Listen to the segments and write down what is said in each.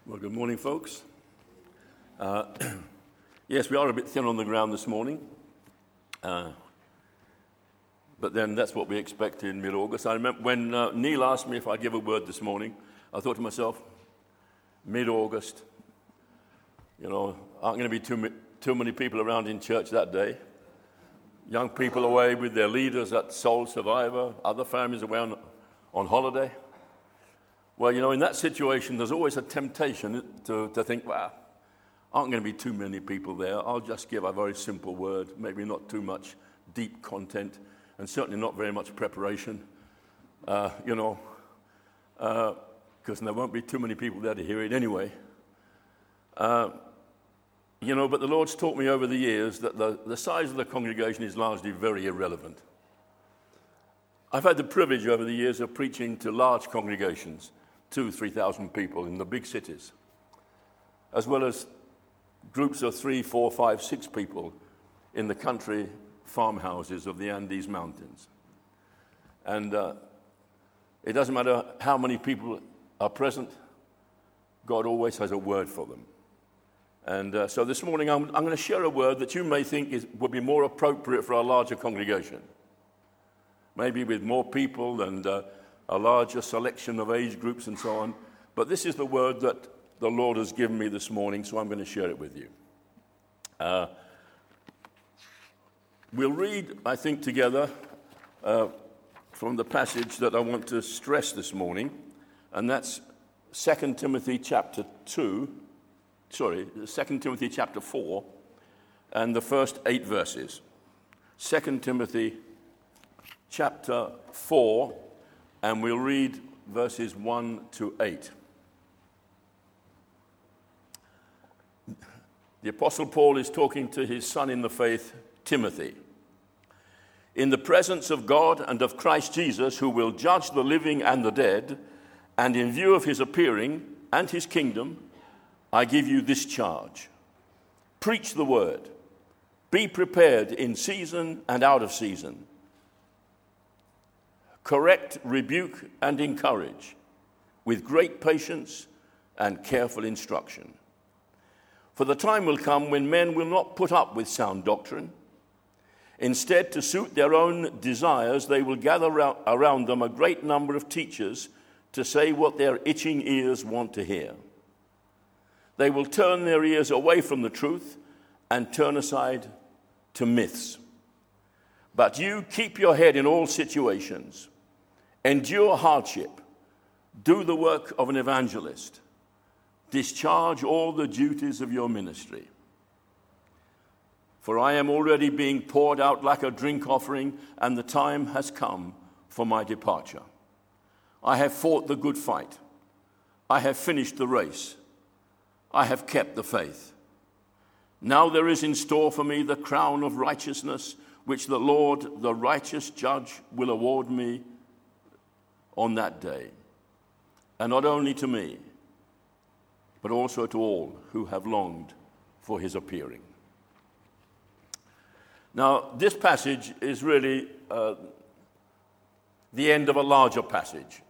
Well, good morning, folks. Yes, we are a bit thin on the ground this morning, but then that's what we expect in mid-August. I remember when Neil asked me if I'd give a word this morning, I thought to myself, mid-August, aren't going to be too many people around in church that day. Young people away with their leaders at Soul Survivor, other families away on holiday. Well, in that situation, there's always a temptation to think, aren't going to be too many people there. I'll just give a very simple word, maybe not too much deep content, and certainly not very much preparation, because there won't be too many people there to hear it anyway. But the Lord's taught me over the years that the size of the congregation is largely very irrelevant. I've had the privilege over the years of preaching to large congregations, 2,000-3,000 people in the big cities, as well as groups of 3, 4, 5, 6 people in the country farmhouses of the Andes Mountains. And it doesn't matter how many people are present, God always has a word for them. And so this morning I'm going to share a word that you may think would be more appropriate for a larger congregation, maybe with more people and a larger selection of age groups and so on. But this is the word that the Lord has given me this morning, so I'm going to share it with you. We'll read, I think, together from the passage that I want to stress this morning, and that's 2 Timothy chapter 4, and the first 8 verses. 2 Timothy chapter 4, and we'll read verses 1 to 8. The Apostle Paul is talking to his son in the faith, Timothy. In the presence of God and of Christ Jesus, who will judge the living and the dead, and in view of his appearing and his kingdom, I give you this charge. Preach the word. Be prepared in season and out of season. Correct, rebuke, and encourage with great patience and careful instruction. For the time will come when men will not put up with sound doctrine. Instead, to suit their own desires, they will gather around them a great number of teachers to say what their itching ears want to hear. They will turn their ears away from the truth and turn aside to myths. But you keep your head in all situations. Endure hardship. Do the work of an evangelist. Discharge all the duties of your ministry. For I am already being poured out like a drink offering, and the time has come for my departure. I have fought the good fight. I have finished the race. I have kept the faith. Now there is in store for me the crown of righteousness, which the Lord, the righteous judge, will award me on that day. And not only to me, but also to all who have longed for his appearing. Now, this passage is really the end of a larger passage.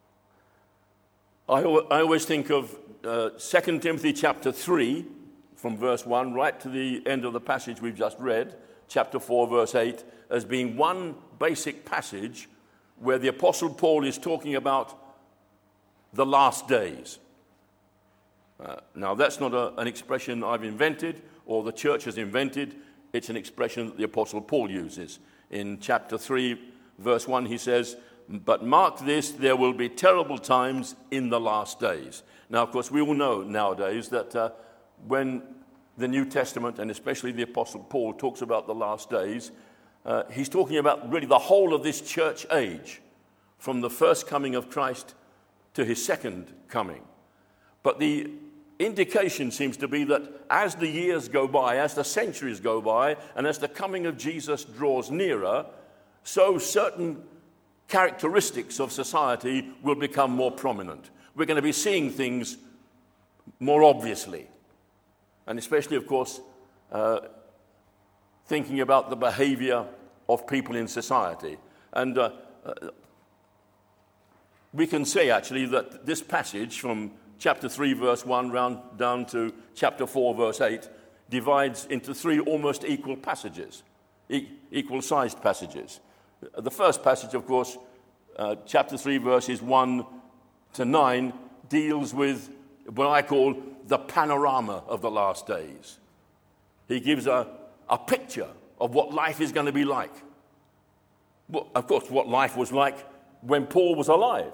I always think of 2 Timothy chapter 3, from verse 1 right to the end of the passage we've just read, chapter 4, verse 8, as being one basic passage where the Apostle Paul is talking about the last days. Now, that's not an expression I've invented or the church has invented. It's an expression that the Apostle Paul uses. In chapter 3, verse 1, he says, "But mark this, there will be terrible times in the last days." Now, of course, we all know nowadays that when the New Testament, and especially the Apostle Paul, talks about the last days, he's talking about really the whole of this church age, from the first coming of Christ to his second coming. But the indication seems to be that as the years go by, as the centuries go by, and as the coming of Jesus draws nearer, so certain characteristics of society will become more prominent. We're going to be seeing things more obviously. And especially, of course, thinking about the behavior of people in society. And we can say, actually, that this passage from chapter 3, verse 1, round down to chapter 4, verse 8, divides into three almost equal passages, equal-sized passages. The first passage, of course, chapter 3, verses 1 to 9, deals with what I call the panorama of the last days. He gives a picture of what life is going to be like. Well, of course, what life was like when Paul was alive.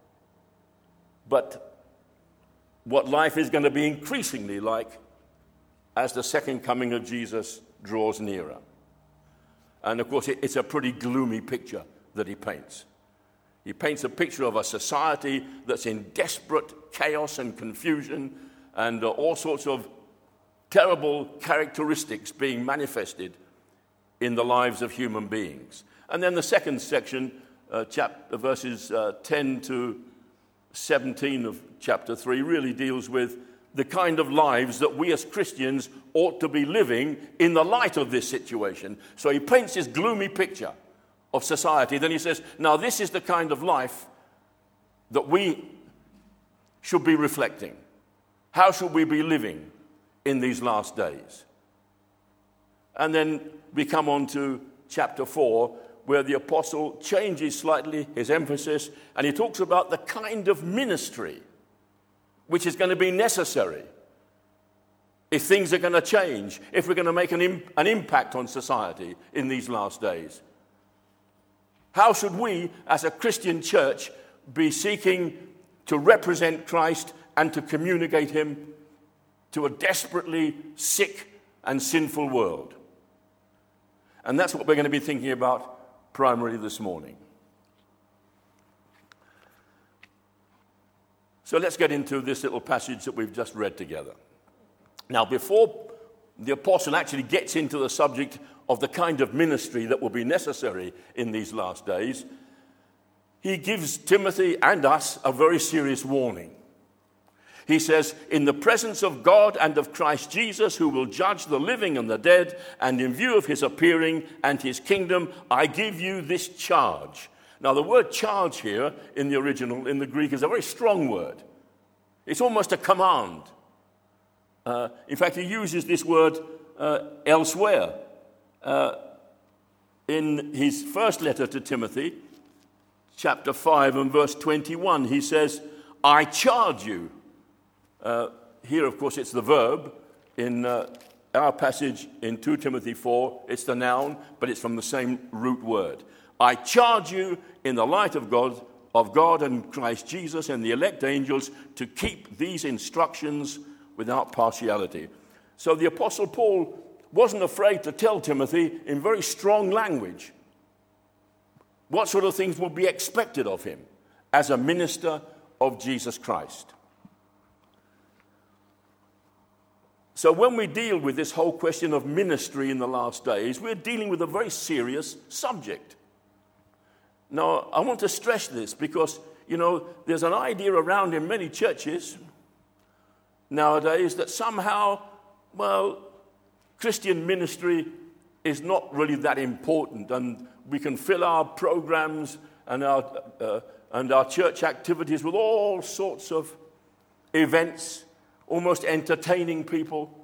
But what life is going to be increasingly like as the second coming of Jesus draws nearer. And of course, it's a pretty gloomy picture that he paints. He paints a picture of a society that's in desperate chaos and confusion and all sorts of terrible characteristics being manifested in the lives of human beings. And then the second section, verses 10 to 17 of chapter 3, really deals with the kind of lives that we as Christians ought to be living in the light of this situation. So he paints this gloomy picture of society. Then he says, now this is the kind of life that we should be reflecting. How should we be living in these last days? And then we come on to chapter 4, where the apostle changes slightly his emphasis, and he talks about the kind of ministry which is going to be necessary if things are going to change, if we're going to make an impact on society in these last days. How should we, as a Christian church, be seeking to represent Christ and to communicate him to a desperately sick and sinful world? And that's what we're going to be thinking about primarily this morning. So let's get into this little passage that we've just read together. Now, before the apostle actually gets into the subject of the kind of ministry that will be necessary in these last days, he gives Timothy and us a very serious warning. He says, in the presence of God and of Christ Jesus, who will judge the living and the dead, and in view of his appearing and his kingdom, I give you this charge. Now, the word charge here in the original, in the Greek, is a very strong word. It's almost a command. In fact, he uses this word elsewhere. In his first letter to Timothy, chapter 5 and verse 21, he says, I charge you. Here, of course, it's the verb. In our passage in 2 Timothy 4, it's the noun, but it's from the same root word. I charge you in the light of God and Christ Jesus and the elect angels to keep these instructions without partiality. So the Apostle Paul wasn't afraid to tell Timothy in very strong language what sort of things would be expected of him as a minister of Jesus Christ. So when we deal with this whole question of ministry in the last days, we're dealing with a very serious subject. Now, I want to stress this because, there's an idea around in many churches nowadays that somehow, Christian ministry is not really that important, and we can fill our programs and our church activities with all sorts of events, almost entertaining people.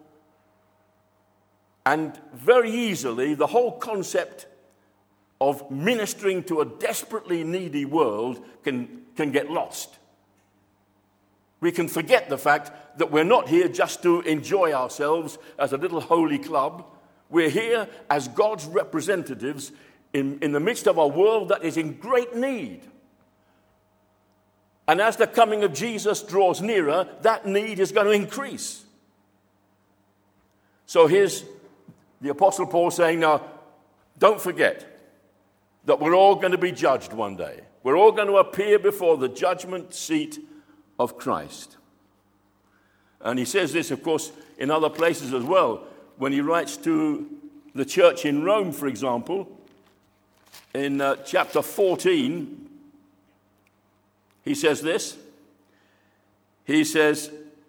And very easily, the whole concept of ministering to a desperately needy world can get lost. We can forget the fact that we're not here just to enjoy ourselves as a little holy club. We're here as God's representatives in the midst of a world that is in great need. And as the coming of Jesus draws nearer, that need is going to increase. So here's the Apostle Paul saying, now, don't forget that we're all going to be judged one day. We're all going to appear before the judgment seat of Christ. And he says this, of course, in other places as well. When he writes to the church in Rome, for example, in chapter 14, he says this. He says,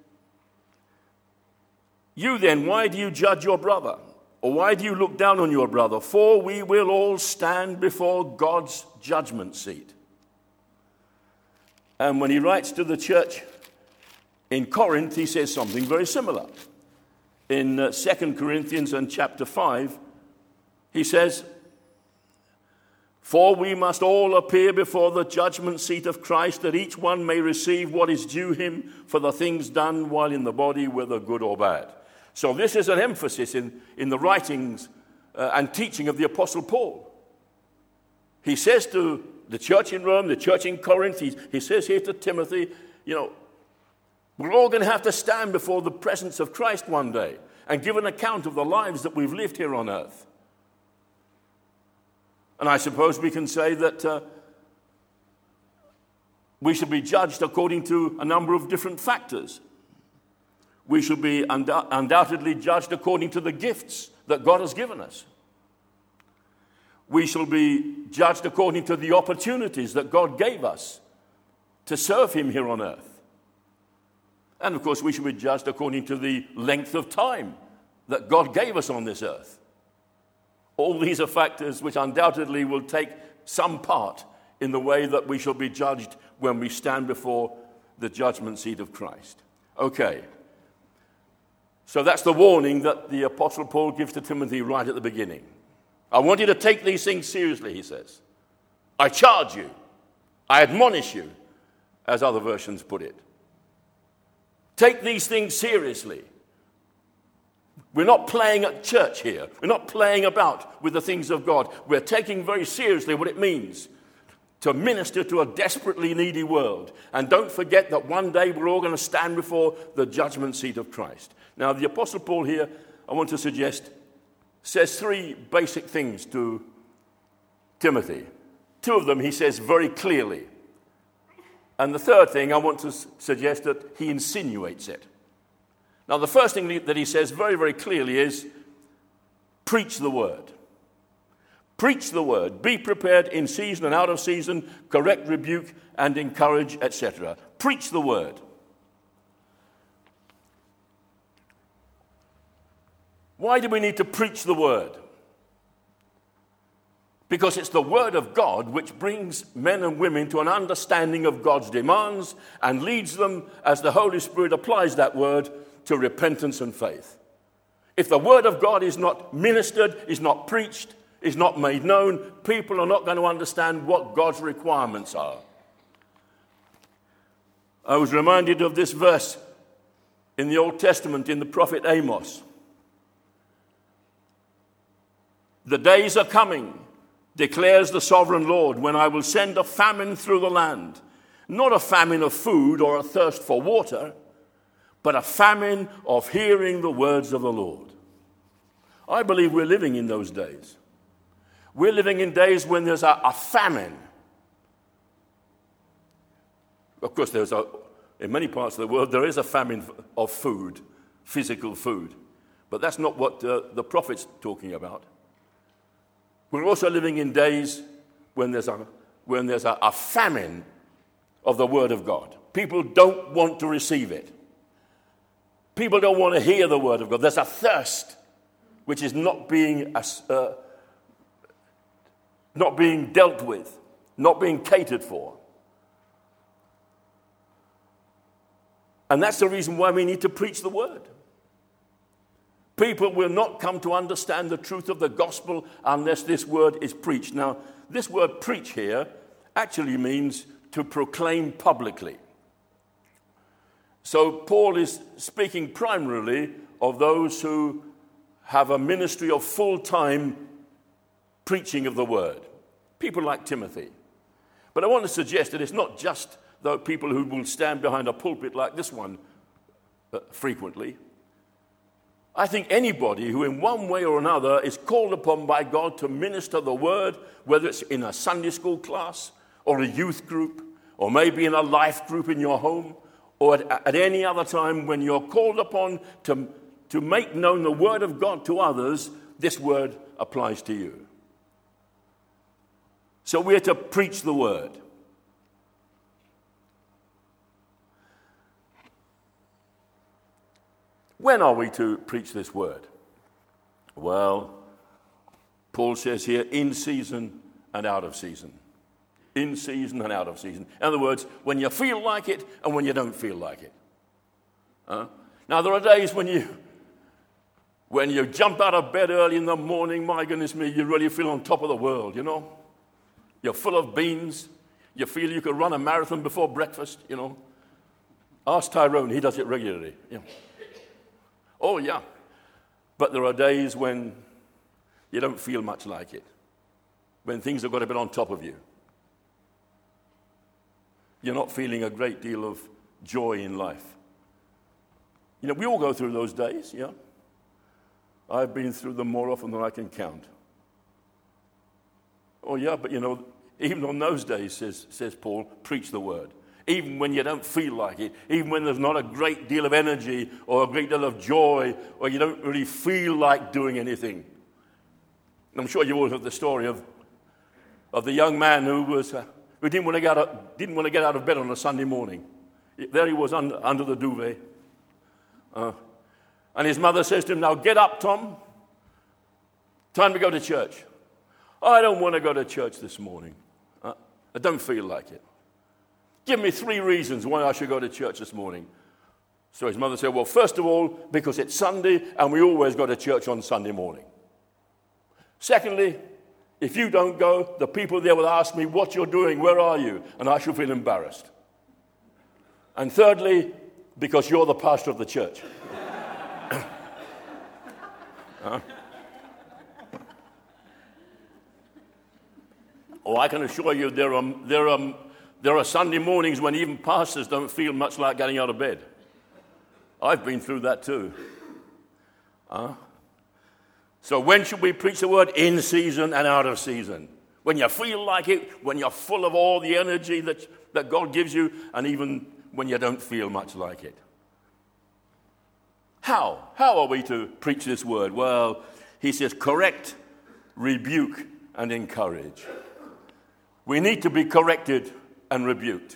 you then, why do you judge your brother? Or why do you look down on your brother? For we will all stand before God's judgment seat. And when he writes to the church In Corinth, he says something very similar. In 2 Corinthians and chapter 5, he says, "For we must all appear before the judgment seat of Christ, that each one may receive what is due him for the things done while in the body, whether good or bad." So this is an emphasis in the writings and teaching of the Apostle Paul. He says to the church in Rome, the church in Corinth, he says here to Timothy, we're all going to have to stand before the presence of Christ one day and give an account of the lives that we've lived here on earth. And I suppose we can say that we should be judged according to a number of different factors. We should be undoubtedly judged according to the gifts that God has given us. We shall be judged according to the opportunities that God gave us to serve him here on earth. And of course, we should be judged according to the length of time that God gave us on this earth. All these are factors which undoubtedly will take some part in the way that we shall be judged when we stand before the judgment seat of Christ. Okay. So that's the warning that the Apostle Paul gives to Timothy right at the beginning. I want you to take these things seriously, he says. I charge you. I admonish you, as other versions put it. Take these things seriously. We're not playing at church here. We're not playing about with the things of God. We're taking very seriously what it means to minister to a desperately needy world. And don't forget that one day we're all going to stand before the judgment seat of Christ. Now, the Apostle Paul here, I want to suggest, says three basic things to Timothy. Two of them he says very clearly. And the third thing, I want to suggest that he insinuates it. Now, the first thing that he says very, very clearly is, preach the word. Preach the word. Be prepared in season and out of season, correct, rebuke, and encourage, etc. Preach the word. Why do we need to preach the word? Because it's the word of God which brings men and women to an understanding of God's demands and leads them, as the Holy Spirit applies that word, to repentance and faith. If the word of God is not ministered, is not preached, is not made known, people are not going to understand what God's requirements are. I was reminded of this verse in the Old Testament in the prophet Amos. The days are coming, declares the sovereign Lord, when I will send a famine through the land, not a famine of food or a thirst for water, but a famine of hearing the words of the Lord. I believe we're living in those days. We're living in days when there's a famine. Of course, in many parts of the world, there is a famine of food, physical food. But that's not what the prophet's talking about. We're also living in days when there's a famine of the Word of God. People don't want to receive it. People don't want to hear the Word of God. There's a thirst which is not being dealt with, not being catered for. And that's the reason why we need to preach the Word. People will not come to understand the truth of the gospel unless this word is preached. Now, this word preach here actually means to proclaim publicly. So Paul is speaking primarily of those who have a ministry of full-time preaching of the word. People like Timothy. But I want to suggest that it's not just the people who will stand behind a pulpit like this one frequently. I think anybody who in one way or another is called upon by God to minister the word, whether it's in a Sunday school class or a youth group, or maybe in a life group in your home, or at any other time when you're called upon to make known the word of God to others, this word applies to you. So we're to preach the word. When are we to preach this word? Well, Paul says here, in season and out of season. In season and out of season. In other words, when you feel like it and when you don't feel like it. Now, there are days when you jump out of bed early in the morning, my goodness me, you really feel on top of the world, you know. You're full of beans. You feel you could run a marathon before breakfast, you know. Ask Tyrone, he does it regularly. Yeah. Oh, yeah. But there are days when you don't feel much like it, when things have got a bit on top of you. You're not feeling a great deal of joy in life. You know, we all go through those days, yeah. I've been through them more often than I can count. Oh, yeah, but you know, even on those days, says Paul, preach the word. Even when you don't feel like it, even when there's not a great deal of energy or a great deal of joy, or you don't really feel like doing anything. And I'm sure you all heard the story of the young man who didn't want to get out of bed on a Sunday morning. There he was under the duvet. And his mother says to him, now get up, Tom. Time to go to church. I don't want to go to church this morning. I don't feel like it. Give me 3 reasons why I should go to church this morning. So his mother said, well, first of all, because it's Sunday and we always go to church on Sunday morning. Secondly, if you don't go, the people there will ask me what you're doing, where are you? And I shall feel embarrassed. And thirdly, because you're the pastor of the church. Oh, I can assure you there are Sunday mornings when even pastors don't feel much like getting out of bed. I've been through that too. So when should we preach the word? In season and out of season. When you feel like it, when you're full of all the energy that God gives you, and even when you don't feel much like it. How? How are we to preach this word? Well, he says correct, rebuke, and encourage. We need to be corrected and rebuked.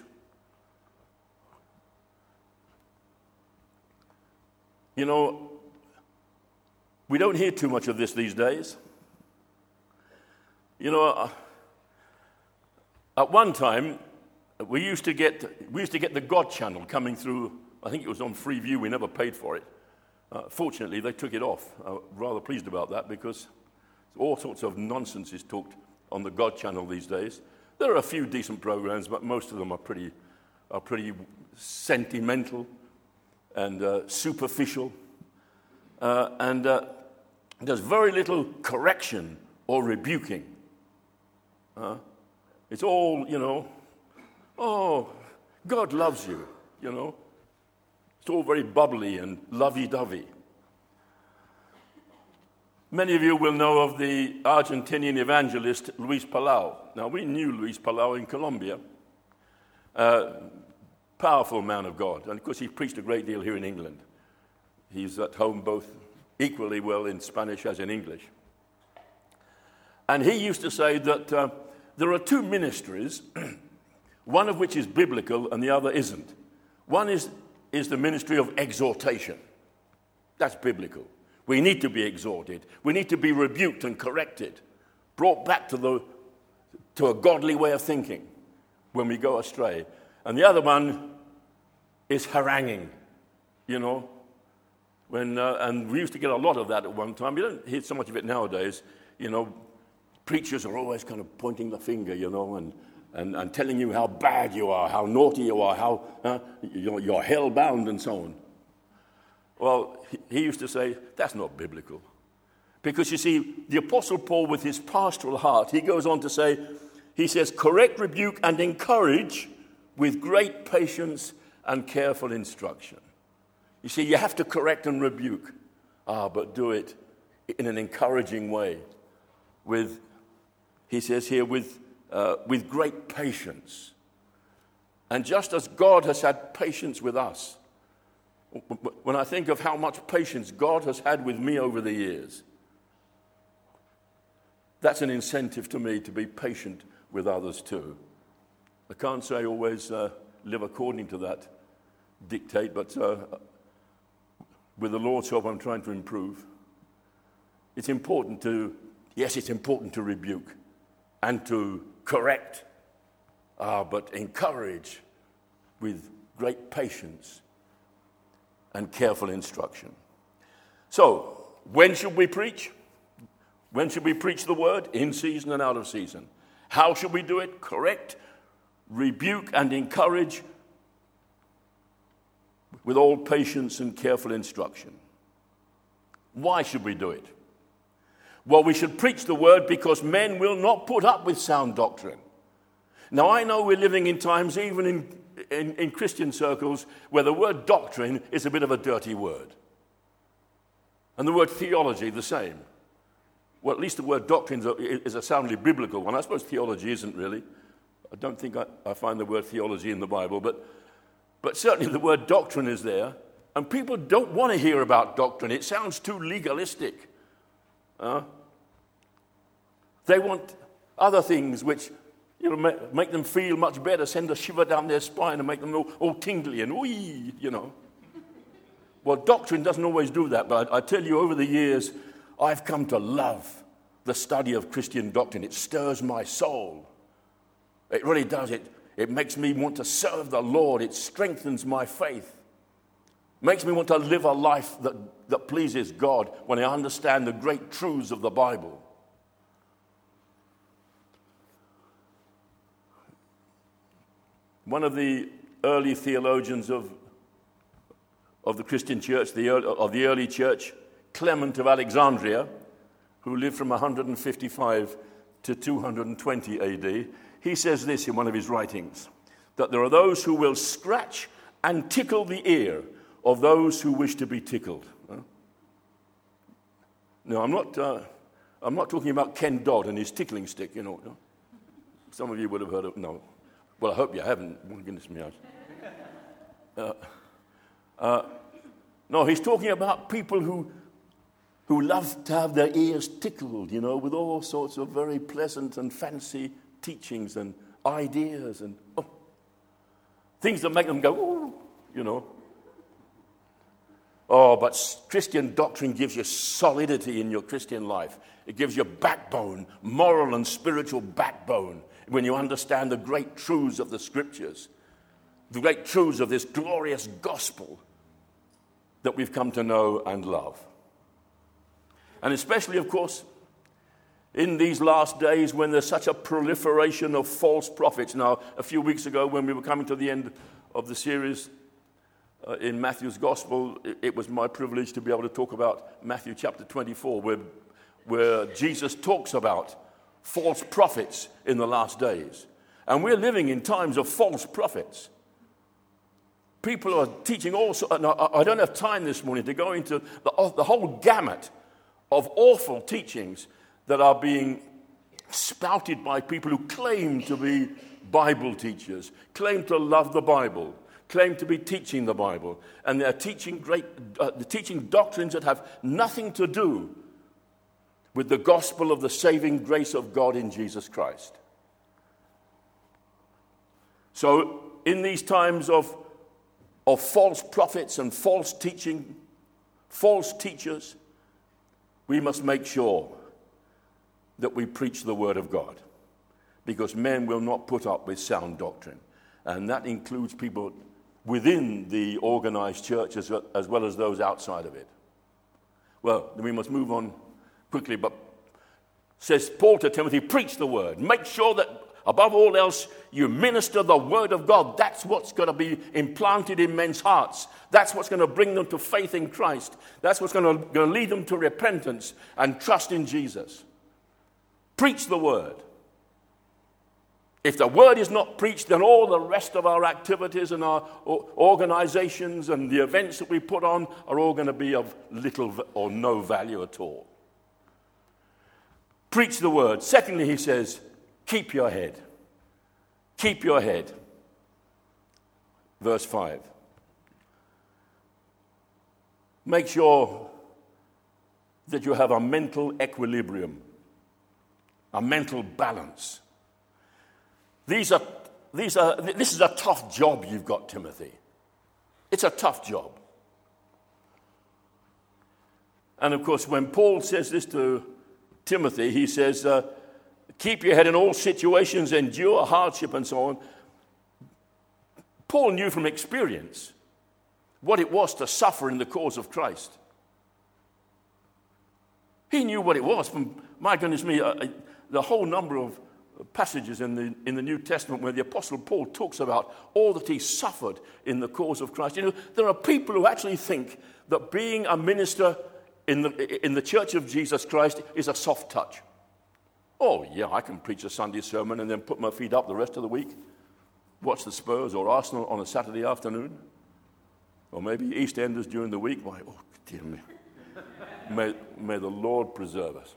You know, we don't hear too much of this these days. You know, at one time, we used to get the God channel coming through. I think it was on Freeview. We never paid for it. Fortunately, they took it off. I'm rather pleased about that because all sorts of nonsense is talked on the God channel these days. There are a few decent programs, but most of them are pretty sentimental and superficial. And there's very little correction or rebuking. It's all, you know, oh, God loves you, you know. It's all very bubbly and lovey-dovey. Many of you will know of the Argentinian evangelist Luis Palau. Now, we knew Luis Palau in Colombia. Powerful man of God. And, of course, he preached a great deal here in England. He's at home both equally well in Spanish as in English. And he used to say that there are 2 ministries, one of which is biblical and the other isn't. One is the ministry of exhortation. That's biblical. We need to be exhorted. We need to be rebuked and corrected, brought back to a godly way of thinking when we go astray. And the other one is haranguing, you know. And we used to get a lot of that at one time. You don't hear so much of it nowadays. You know, preachers are always kind of pointing the finger, you know, and telling you how bad you are, how naughty you are, how you're hell-bound and so on. Well, he used to say, that's not biblical. Because, you see, the Apostle Paul, with his pastoral heart, he goes on to say, he says, correct, rebuke, and encourage with great patience and careful instruction. You see, you have to correct and rebuke, but do it in an encouraging way. He says here, with great patience. And just as God has had patience with us, when I think of how much patience God has had with me over the years, that's an incentive to me to be patient with others too. I can't say I always live according to that dictate, but with the Lord's help, I'm trying to improve. It's important to rebuke and to correct, but encourage with great patience and careful instruction. So, when should we preach? When should we preach the word? In season and out of season. How should we do it? Correct, rebuke, and encourage with all patience and careful instruction. Why should we do it? Well, we should preach the word because men will not put up with sound doctrine. Now, I know we're living in times, even in Christian circles, where the word doctrine is a bit of a dirty word. And the word theology, the same. Well, at least the word doctrine is a soundly biblical one. I suppose theology isn't really. I don't think I find the word theology in the Bible, but certainly the word doctrine is there. And people don't want to hear about doctrine. It sounds too legalistic. They want other things which make them feel much better, send a shiver down their spine and make them all tingly and wee, Well, doctrine doesn't always do that, but I tell you, over the years, I've come to love the study of Christian doctrine. It stirs my soul. It really does. It makes me want to serve the Lord. It strengthens my faith. Makes me want to live a life that pleases God when I understand the great truths of the Bible. One of the early theologians of the Christian church, of the early church, Clement of Alexandria, who lived from 155 to 220 AD, he says this in one of his writings, that there are those who will scratch and tickle the ear of those who wish to be tickled. No, I'm not talking about Ken Dodd and his tickling stick, Some of you would have heard of, no. Well, I hope you haven't. Oh, goodness me. No, he's talking about people who love to have their ears tickled, with all sorts of very pleasant and fancy teachings and ideas and things that make them go, ooh, Oh, but Christian doctrine gives you solidity in your Christian life. It gives you backbone, moral and spiritual backbone, when you understand the great truths of the Scriptures, the great truths of this glorious gospel that we've come to know and love. And especially, of course, in these last days when there's such a proliferation of false prophets. Now, a few weeks ago when we were coming to the end of the series in Matthew's Gospel, it was my privilege to be able to talk about Matthew chapter 24, where Jesus talks about false prophets in the last days. And we're living in times of false prophets. People are teaching also. I don't have time this morning to go into the whole gamut of awful teachings that are being spouted by people who claim to be Bible teachers, claim to love the Bible, claim to be teaching the Bible, and they're teaching teaching doctrines that have nothing to do with the gospel of the saving grace of God in Jesus Christ. So, in these times of false prophets and false teaching, false teachers, we must make sure that we preach the word of God, because men will not put up with sound doctrine, and that includes people within the organized church as well as those outside of it. Well, we must move on quickly, but says Paul to Timothy, preach the word. Make sure that above all else you minister the word of God. That's what's going to be implanted in men's hearts. That's what's going to bring them to faith in Christ. That's what's going to lead them to repentance and trust in Jesus. Preach the word. If the word is not preached, then all the rest of our activities and our organizations and the events that we put on are all going to be of little or no value at all. Preach the word. Secondly, he says, keep your head. Keep your head. Verse 5. Make sure that you have a mental equilibrium, a mental balance. This is a tough job you've got, Timothy. It's a tough job. And of course, when Paul says this to Timothy, he says, keep your head in all situations, endure hardship and so on. Paul knew from experience what it was to suffer in the cause of Christ. He knew what it was. From, my goodness me, the whole number of passages in the New Testament where the Apostle Paul talks about all that he suffered in the cause of Christ. You know, there are people who actually think that being a minister in the Church of Jesus Christ is a soft touch. Oh, yeah, I can preach a Sunday sermon and then put my feet up the rest of the week, watch the Spurs or Arsenal on a Saturday afternoon, or maybe EastEnders during the week. Why, oh, dear me. May the Lord preserve us.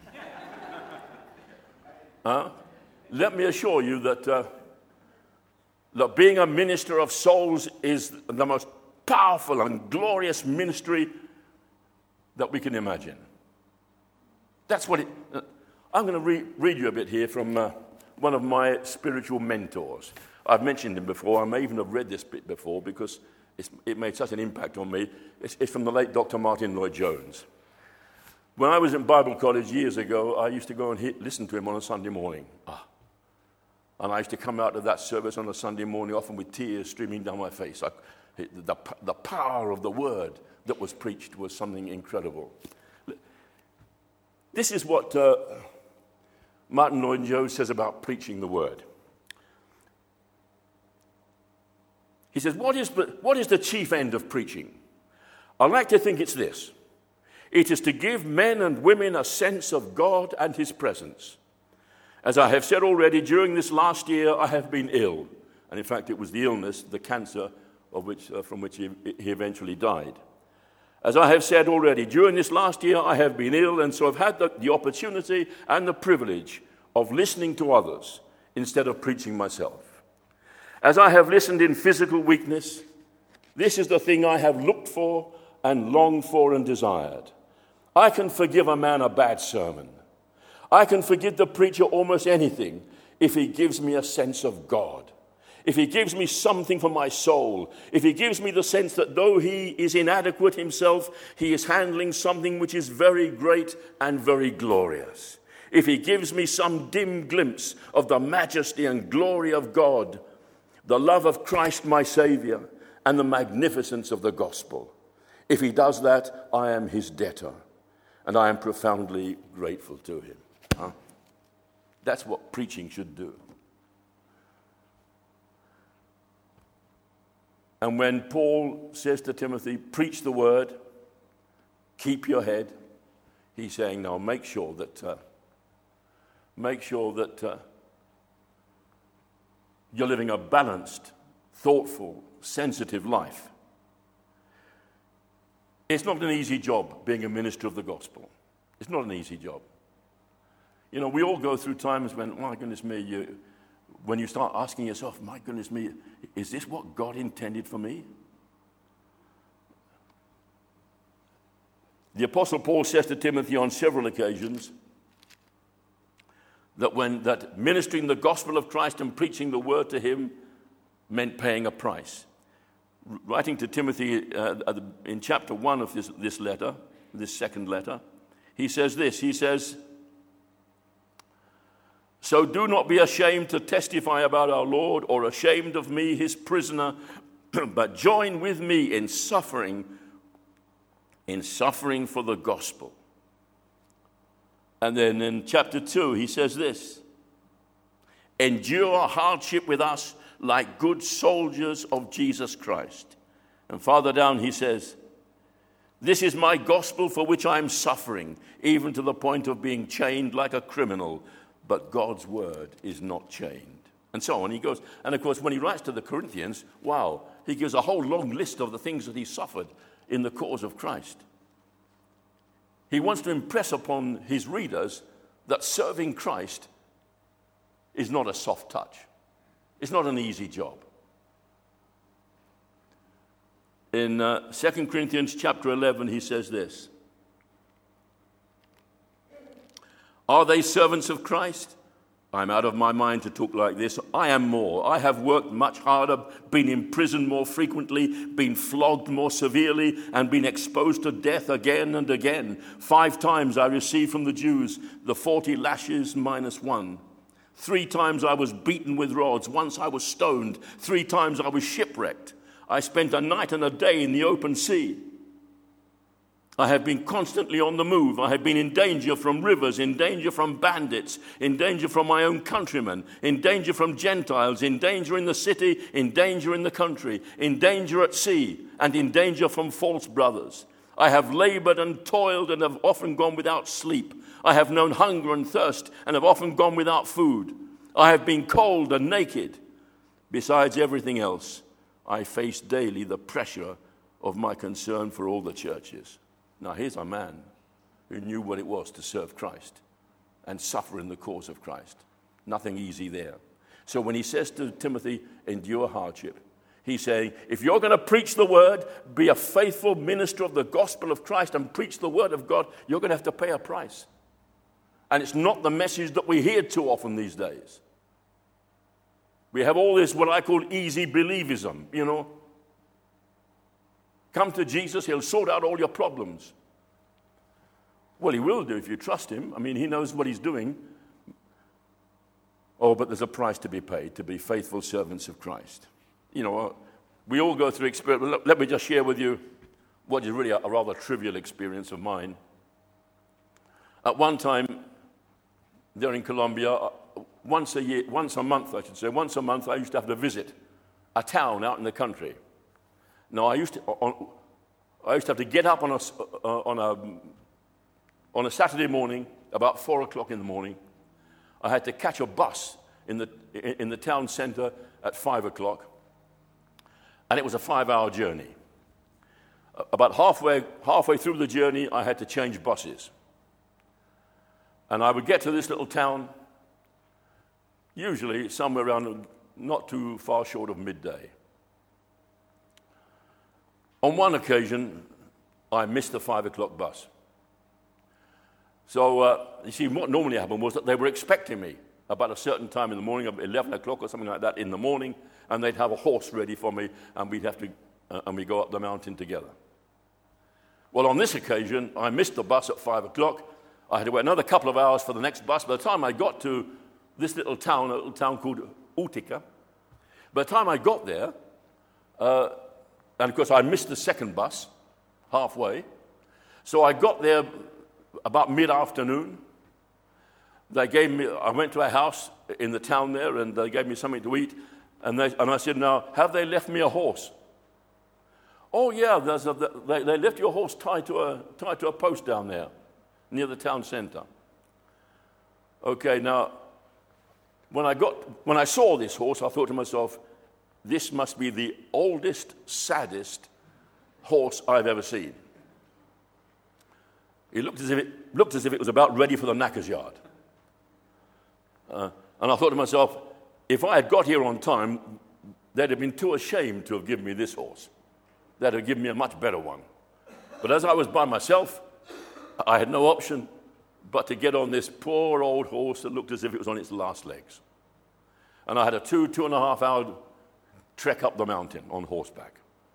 Let me assure you that being a minister of souls is the most powerful and glorious ministry that we can imagine. That's what it... I'm going to read you a bit here from one of my spiritual mentors. I've mentioned him before. I may even have read this bit before because it made such an impact on me. It's from the late Dr. Martin Lloyd-Jones. When I was in Bible college years ago, I used to go and listen to him on a Sunday morning. And I used to come out of that service on a Sunday morning, often with tears streaming down my face. The power of the word that was preached was something incredible. This is what Martin Lloyd-Jones says about preaching the word. He says, what is the chief end of preaching? I like to think it's this. It is to give men and women a sense of God and his presence. As I have said already, during this last year, I have been ill. And in fact, it was the illness, the cancer, from which he eventually died. As I have said already, during this last year, I have been ill, and so I've had the opportunity and the privilege of listening to others instead of preaching myself. As I have listened in physical weakness, this is the thing I have looked for and longed for and desired. I can forgive a man a bad sermon. I can forgive the preacher almost anything if he gives me a sense of God. If he gives me something for my soul, if he gives me the sense that though he is inadequate himself, he is handling something which is very great and very glorious. If he gives me some dim glimpse of the majesty and glory of God, the love of Christ my Savior, and the magnificence of the gospel. If he does that, I am his debtor, and I am profoundly grateful to him. That's what preaching should do. And when Paul says to Timothy, preach the word, keep your head, he's saying, now make sure that you're living a balanced, thoughtful, sensitive life. It's not an easy job being a minister of the gospel. It's not an easy job. You know, we all go through times when, my goodness me, when you start asking yourself, my goodness me, is this what God intended for me? The Apostle Paul says to Timothy on several occasions that ministering the gospel of Christ and preaching the word to him meant paying a price. Writing to Timothy in chapter 1 of this letter, this second letter, he says this. He says, so do not be ashamed to testify about our Lord or ashamed of me, his prisoner, but join with me in suffering for the gospel. And then in chapter 2, he says this, endure hardship with us like good soldiers of Jesus Christ. And farther down he says, this is my gospel for which I am suffering, even to the point of being chained like a criminal. But God's word is not chained. And so on he goes. And of course, when he writes to the Corinthians, wow, he gives a whole long list of the things that he suffered in the cause of Christ. He wants to impress upon his readers that serving Christ is not a soft touch. It's not an easy job. In 2 Corinthians chapter 11, he says this. Are they servants of Christ? I'm out of my mind to talk like this. I am more. I have worked much harder, been imprisoned more frequently, been flogged more severely, and been exposed to death again and again. 5 times I received from the Jews the 40 lashes minus 1. 3 times I was beaten with rods. Once I was stoned. 3 times I was shipwrecked. I spent a night and a day in the open sea. I have been constantly on the move. I have been in danger from rivers, in danger from bandits, in danger from my own countrymen, in danger from Gentiles, in danger in the city, in danger in the country, in danger at sea, and in danger from false brothers. I have labored and toiled and have often gone without sleep. I have known hunger and thirst and have often gone without food. I have been cold and naked. Besides everything else, I face daily the pressure of my concern for all the churches. Now, here's a man who knew what it was to serve Christ and suffer in the cause of Christ. Nothing easy there. So when he says to Timothy, endure hardship, he's saying, if you're going to preach the word, be a faithful minister of the gospel of Christ and preach the word of God, you're going to have to pay a price. And it's not the message that we hear too often these days. We have all this, what I call easy believism, you know. Come to Jesus, he'll sort out all your problems. Well, he will do if you trust him. I mean, he knows what he's doing. Oh, but there's a price to be paid to be faithful servants of Christ. You know, we all go through experience. Let me just share with you what is really a rather trivial experience of mine. At one time, there in Colombia, once a month, I used to have to visit a town out in the country. Now, I used to have to get up on a Saturday morning, about 4 o'clock in the morning. I had to catch a bus in the town center at 5 o'clock, and it was a 5-hour journey. About halfway through the journey, I had to change buses. And I would get to this little town, usually somewhere around not too far short of midday. On one occasion, I missed the 5 o'clock bus. So, you see, what normally happened was that they were expecting me about a certain time in the morning, about 11 o'clock or something like that in the morning, and they'd have a horse ready for me, and we'd go up the mountain together. Well, on this occasion, I missed the bus at 5 o'clock. I had to wait another couple of hours for the next bus. By the time I got to this little town called Utica, by the time I got there, and of course I missed the second bus halfway, so I got there about mid-afternoon. I went to a house in the town there, and they gave me something to eat, and I said, now, have they left me a horse? Oh yeah, they left your horse tied to a post down there near the town center. Okay, now, when I saw this horse, I thought to myself, this must be the oldest, saddest horse I've ever seen. It looked as if it was about ready for the knacker's yard. And I thought to myself, if I had got here on time, they'd have been too ashamed to have given me this horse. They'd have given me a much better one. But as I was by myself, I had no option but to get on this poor old horse that looked as if it was on its last legs. And I had a 2.5 hour trek up the mountain on horseback.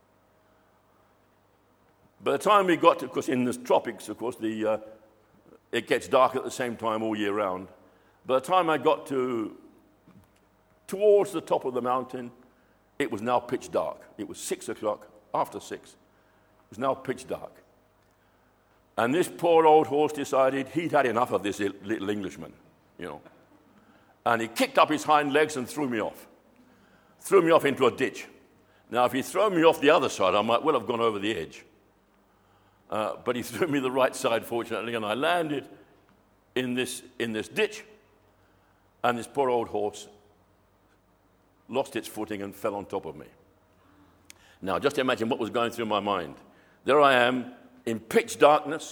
By the time we got to, of course, in the tropics, of course, it gets dark at the same time all year round. By the time I got towards the top of the mountain, it was now pitch dark. It was 6 o'clock, after 6. It was now pitch dark. And this poor old horse decided he'd had enough of this little Englishman, you know. And he kicked up his hind legs and threw me off. Threw me off into a ditch. Now, if he'd thrown me off the other side, I might well have gone over the edge. But he threw me the right side, fortunately, and I landed in this ditch, and this poor old horse lost its footing and fell on top of me. Now, just imagine what was going through my mind. There I am in pitch darkness,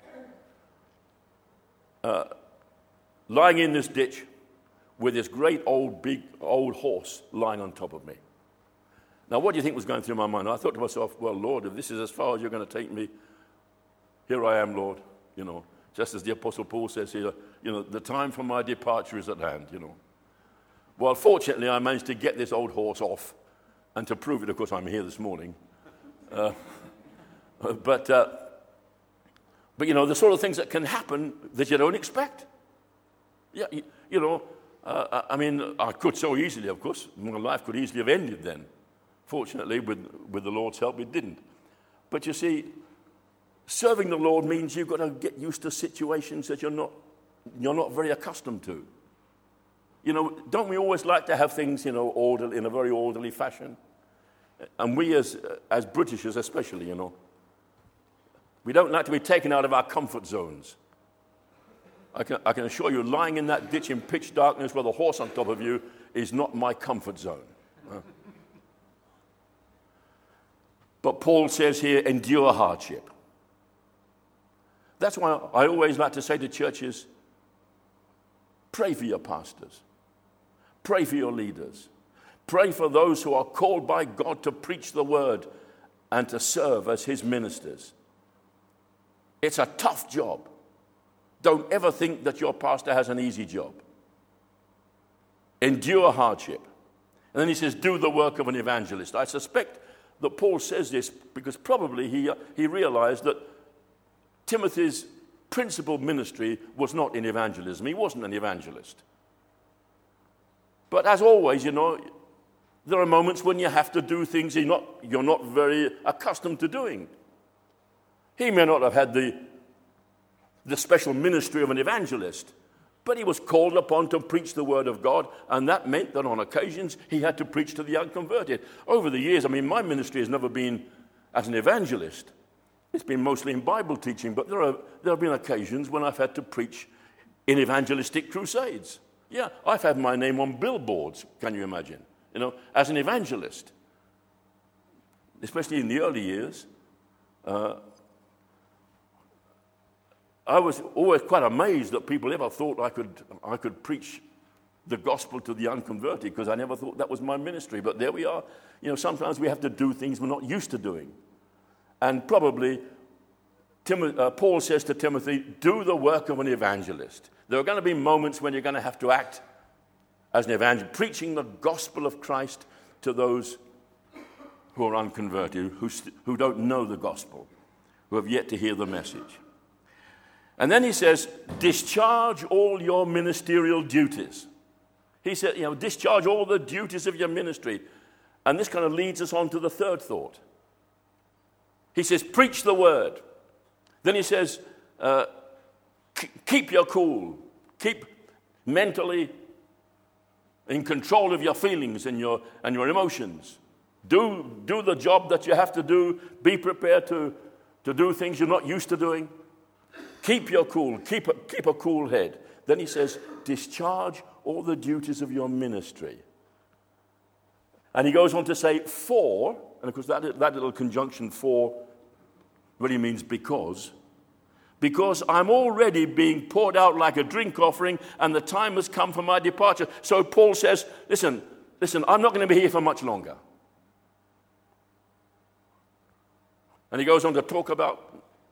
lying in this ditch with this great big old horse lying on top of me. Now, what do you think was going through my mind? I thought to myself, well, Lord, if this is as far as you're going to take me, here I am, Lord, you know, just as the Apostle Paul says here, you know, the time for my departure is at hand, you know. Well, fortunately, I managed to get this old horse off, and to prove it, of course, I'm here this morning. But you know, the sort of things that can happen that you don't expect. Yeah, you know, I mean, I could so easily, of course, my life could easily have ended then. Fortunately, with the Lord's help, it didn't. But you see, serving the Lord means you've got to get used to situations that you're not very accustomed to. Don't we always like to have things, orderly, in a very orderly fashion? And we as Britishers especially, we don't like to be taken out of our comfort zones. I can assure you, lying in that ditch in pitch darkness with a horse on top of you is not my comfort zone. But Paul says here, endure hardship. That's why I always like to say to churches, pray for your pastors. Pray for your leaders. Pray for those who are called by God to preach the word and to serve as his ministers. It's a tough job. Don't ever think that your pastor has an easy job. Endure hardship. And then he says, do the work of an evangelist. I suspect that Paul says this because probably he realized that Timothy's principal ministry was not in evangelism. He wasn't an evangelist. But as always, there are moments when you have to do things you're not very accustomed to doing. He may not have had the special ministry of an evangelist, but he was called upon to preach the word of God, and that meant that on occasions he had to preach to the unconverted. Over the years, my ministry has never been as an evangelist. It's been mostly in Bible teaching, but there have been occasions when I've had to preach in evangelistic crusades. Yeah, I've had my name on billboards, can you imagine? As an evangelist. Especially in the early years. I was always quite amazed that people ever thought I could preach the gospel to the unconverted, because I never thought that was my ministry. But there we are. Sometimes we have to do things we're not used to doing. And probably Paul says to Timothy, do the work of an evangelist. There are going to be moments when you're going to have to act as an evangelist, preaching the gospel of Christ to those who are unconverted, who don't know the gospel, who have yet to hear the message. And then he says, discharge all your ministerial duties. He said, discharge all the duties of your ministry. And this kind of leads us on to the third thought. He says, preach the word. Then he says, keep your cool. Keep mentally in control of your feelings and your emotions. Do the job that you have to do. Be prepared to do things you're not used to doing. Keep your cool. Keep a cool head. Then he says, discharge all the duties of your ministry. And he goes on to say, for, and of course that little conjunction for really means because I'm already being poured out like a drink offering, and the time has come for my departure. So Paul says, listen, I'm not going to be here for much longer. And he goes on to talk about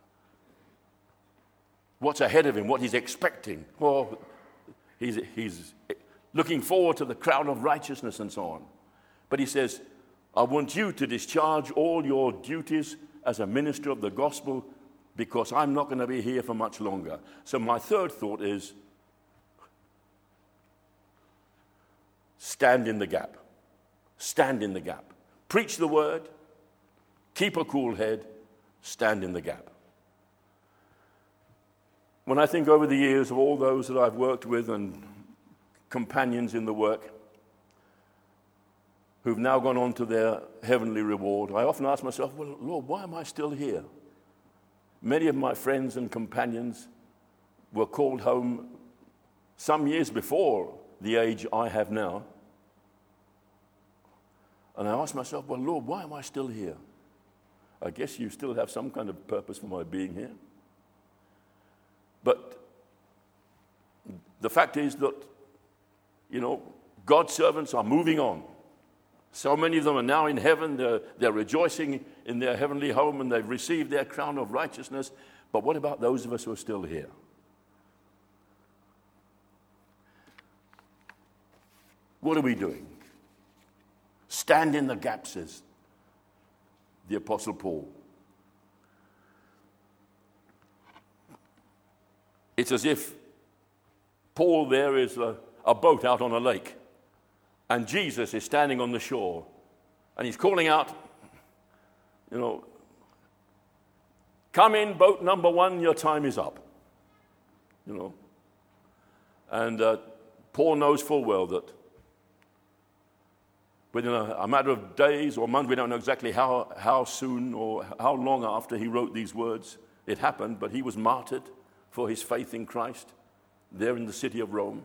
what's ahead of him, what he's expecting. Well, he's looking forward to the crown of righteousness and so on. But he says, I want you to discharge all your duties as a minister of the gospel, because I'm not going to be here for much longer. So my third thought is, stand in the gap. Stand in the gap. Preach the word. Keep a cool head. Stand in the gap. When I think over the years of all those that I've worked with and companions in the work who've now gone on to their heavenly reward, I often ask myself, well, Lord, why am I still here? Many of my friends and companions were called home some years before the age I have now. And I ask myself, well, Lord, why am I still here? I guess you still have some kind of purpose for my being here. But the fact is that, God's servants are moving on. So many of them are now in heaven. They're rejoicing in their heavenly home, and they've received their crown of righteousness. But what about those of us who are still here? What are we doing? Stand in the gap, says the Apostle Paul. It's as if Paul there is a boat out on a lake, and Jesus is standing on the shore, And he's calling out, you know, come in, boat number 1, your time is up. You know. And Paul knows full well that within a matter of days or months, we don't know exactly how soon or how long after he wrote these words it happened, but he was martyred for his faith in Christ there in the city of Rome.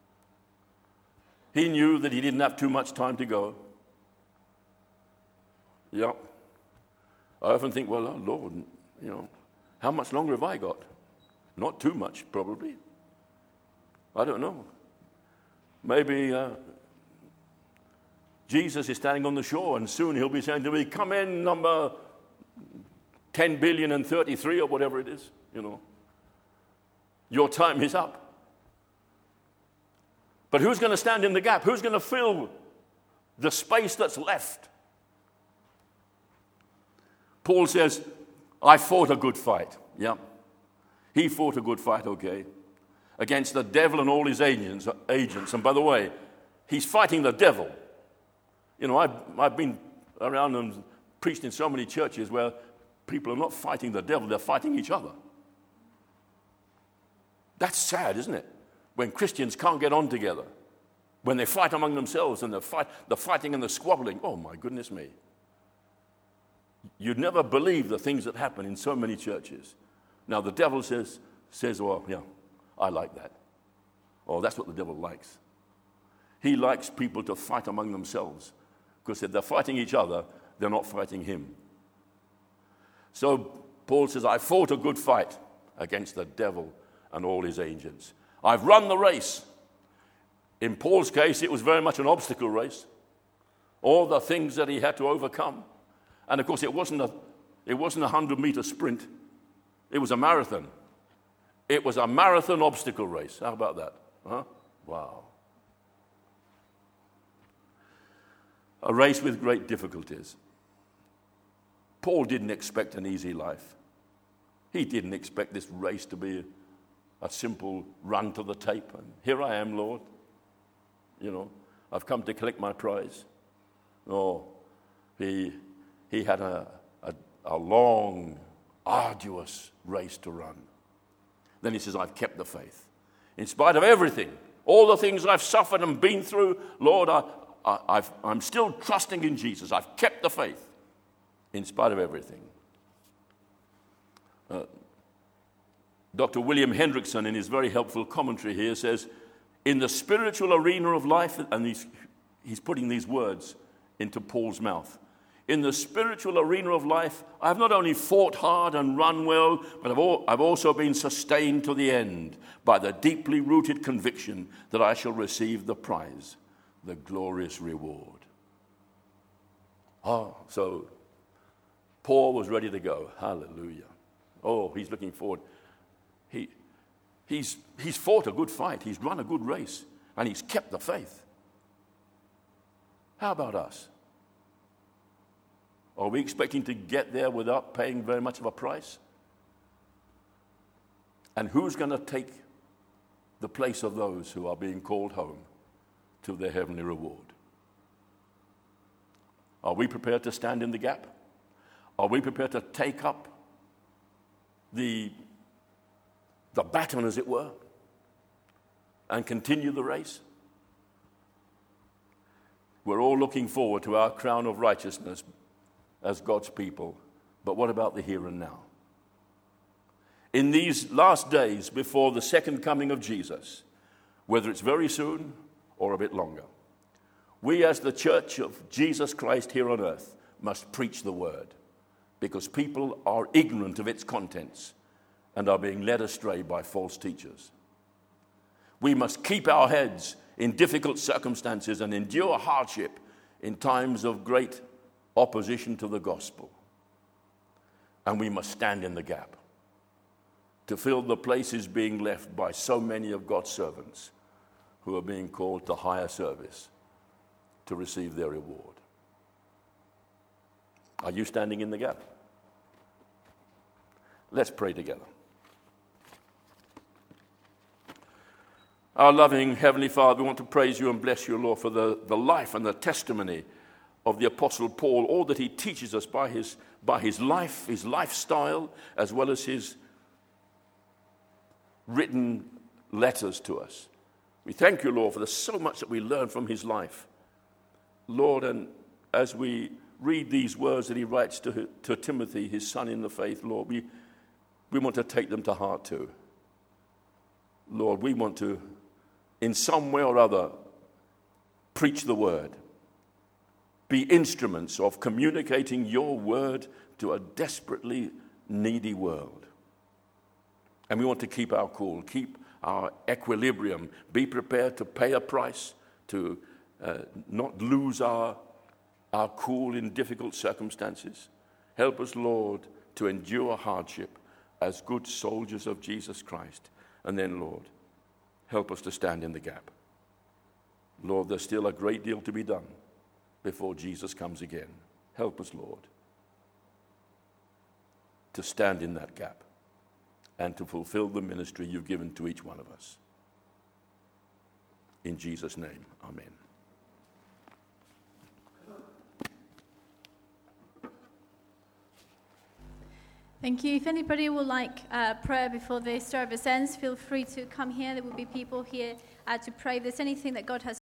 He knew that he didn't have too much time to go. Yeah. I often think, well, oh Lord, you know, how much longer have I got? Not too much, probably. I don't know. Maybe Jesus is standing on the shore, and soon he'll be saying to me, come in, number 10,033,000,033 or whatever it is, you know. Your time is up. But who's going to stand in the gap? Who's going to fill the space that's left? Paul says, I fought a good fight. Yeah. He fought a good fight, okay, against the devil and all his agents. And by the way, he's fighting the devil. You know, I've been around and preached in so many churches where people are not fighting the devil, they're fighting each other. That's sad, isn't it? When Christians can't get on together, when they fight among themselves and the fighting and the squabbling. Oh, my goodness me. You'd never believe the things that happen in so many churches. Now, the devil says, well, yeah, I like that. Oh, that's what the devil likes. He likes people to fight among themselves, because if they're fighting each other, they're not fighting him. So Paul says, I fought a good fight against the devil and all his agents. I've run the race. In Paul's case, it was very much an obstacle race. All the things that he had to overcome. And of course, it wasn't a 100-meter sprint. It was a marathon. It was a marathon obstacle race. How about that? Huh? Wow. A race with great difficulties. Paul didn't expect an easy life. He didn't expect this race to be a simple run to the tape. And here I am, Lord. You know, I've come to collect my prize. No, he had a long, arduous race to run. Then he says, I've kept the faith. In spite of everything, all the things I've suffered and been through, Lord, I'm still trusting in Jesus. I've kept the faith in spite of everything. Dr. William Hendrickson, in his very helpful commentary here, says, in the spiritual arena of life, and he's putting these words into Paul's mouth. In the spiritual arena of life, I've not only fought hard and run well, but I've also been sustained to the end by the deeply rooted conviction that I shall receive the prize, the glorious reward. Oh, so Paul was ready to go. Hallelujah. Oh, he's looking forward. He's fought a good fight. He's run a good race. And he's kept the faith. How about us? Are we expecting to get there without paying very much of a price? And who's going to take the place of those who are being called home to their heavenly reward? Are we prepared to stand in the gap? Are we prepared to take up the baton, as it were, and continue the race? We're all looking forward to our crown of righteousness as God's people. But what about the here and now? In these last days before the second coming of Jesus, whether it's very soon or a bit longer, we as the church of Jesus Christ here on earth must preach the word, because people are ignorant of its contents and are being led astray by false teachers. We must keep our heads in difficult circumstances and endure hardship in times of great opposition to the gospel. And we must stand in the gap to fill the places being left by so many of God's servants who are being called to higher service to receive their reward. Are you standing in the gap? Let's pray together. Our loving Heavenly Father, we want to praise you and bless you, Lord, for the life and the testimony of the Apostle Paul, all that he teaches us by his life, his lifestyle, as well as his written letters to us. We thank you, Lord, for there's so much that we learn from his life. Lord, and as we read these words that he writes to Timothy, his son in the faith, Lord, we want to take them to heart too. Lord, we want to, in some way or other, preach the word, be instruments of communicating your word to a desperately needy world. And we want to keep our cool, keep our equilibrium, be prepared to pay a price, to not lose our cool in difficult circumstances. Help us, Lord, to endure hardship as good soldiers of Jesus Christ. And then, Lord, help us to stand in the gap. Lord, there's still a great deal to be done before Jesus comes again. Help us, Lord, to stand in that gap and to fulfill the ministry you've given to each one of us. In Jesus' name, amen. Thank you. If anybody would like prayer before the service ends, feel free to come here. There will be people here to pray. If there's anything that God has